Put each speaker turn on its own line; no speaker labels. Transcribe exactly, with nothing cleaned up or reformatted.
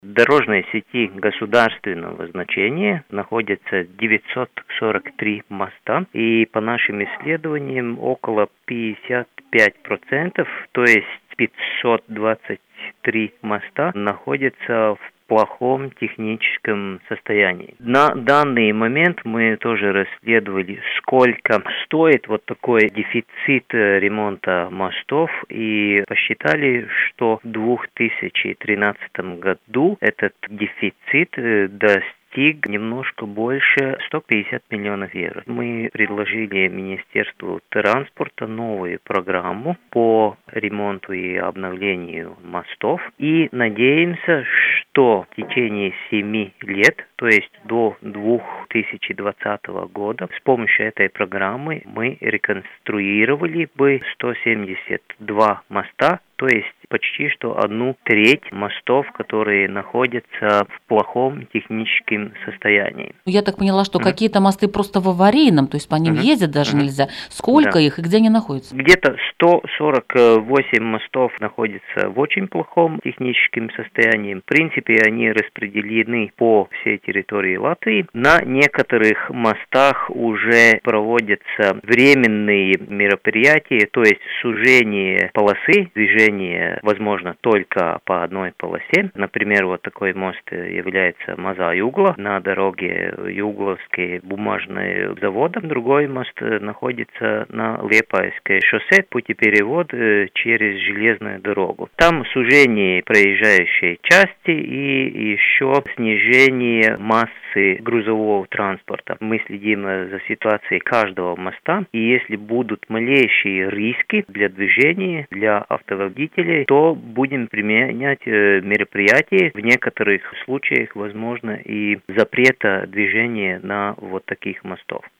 дорожной сети государственного значения находится девятьсот сорок три моста, и по нашим исследованиям около пятьдесят пять процентов, то есть пятьсот двадцать три моста, находятся в плохом техническом состоянии. На данный момент мы тоже расследовали, сколько стоит вот такой дефицит ремонта мостов, и посчитали, что в две тысячи тринадцатом году этот дефицит достиг немножко больше ста пятидесяти миллионов евро. Мы предложили Министерству транспорта новую программу по ремонту и обновлению мостов, и надеемся, что в течение семи лет, то есть до две тысячи двадцатого года, с помощью этой программы мы реконструировали бы сто семьдесят два моста, то есть почти что одну треть мостов, которые находятся в плохом техническом состоянии.
Я так поняла, что
Mm-hmm.
какие-то мосты просто в аварийном, то есть по ним mm-hmm. ездить даже mm-hmm. нельзя. Сколько да. их и где они находятся?
Где-то сто сорок восемь мостов находятся в очень плохом техническом состоянии. В принципе, они распределены по всей территории Латвии. На некоторых мостах уже проводятся временные мероприятия, то есть сужение полосы движения возможно только по одной полосе. Например, вот такой мост является Маза Югла на дороге Югловский бумажный завод. Другой мост находится на Лиепайское шоссе, путеперевод через железную дорогу. Там сужение проезжающей части и еще снижение массы грузового транспорта. Мы следим за ситуацией каждого моста, и если будут малейшие риски для движения, для автоводителей, то будем применять мероприятия. В некоторых случаях возможно и запрета движения на вот таких мостов.